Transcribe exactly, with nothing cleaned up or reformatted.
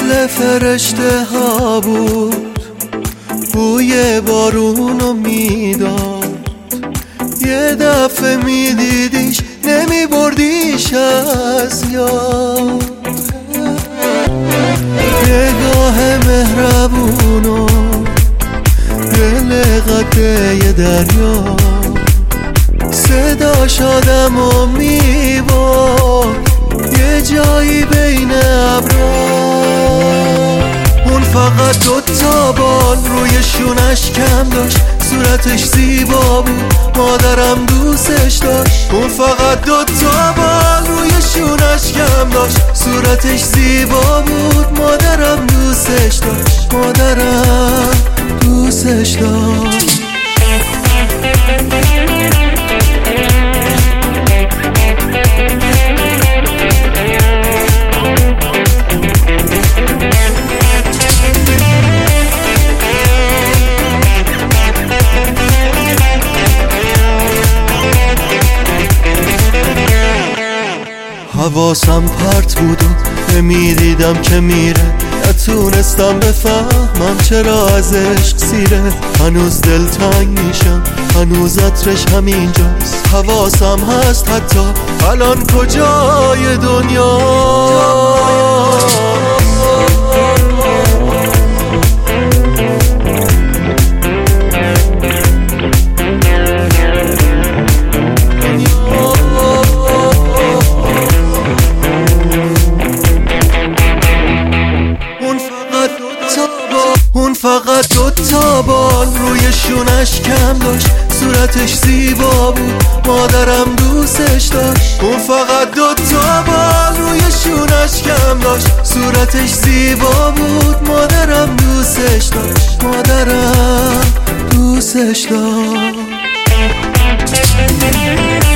مثل فرشته ها بود، بوی بارونو میداد. یه دفعه میدیدیش نمیبردیش از یاد. نگاه مهربونو دل قده دریا، صداش آدمو میبرد یه جایی بین ابرا. اون فقط دوتا بال روی شونش کم داشت، صورتش زیبا بود، مادرم دوستش داشت. اون فقط دوتا بال روی شونش کم داشت، صورتش زیبا بود، مادرم دوستش داشت، مادرم دوستش داشت. حواسم پرت بود و نمیدیدم که میره، نتونستم بفهمم چرا از عشق سیره. هنوز دلتنگ میشم، هنوز عطرش همینجاست. حواسم هست حتی الان کجای دنیا. اون فقط دوتا بال روی شونش کم داشت، صورتش زیبا بود، مادرم دوستش داشت. اون فقط دوتا بال روی شونش کم داشت، صورتش زیبا بود، مادرم دوستش داشت، مادرم دوستش داشت.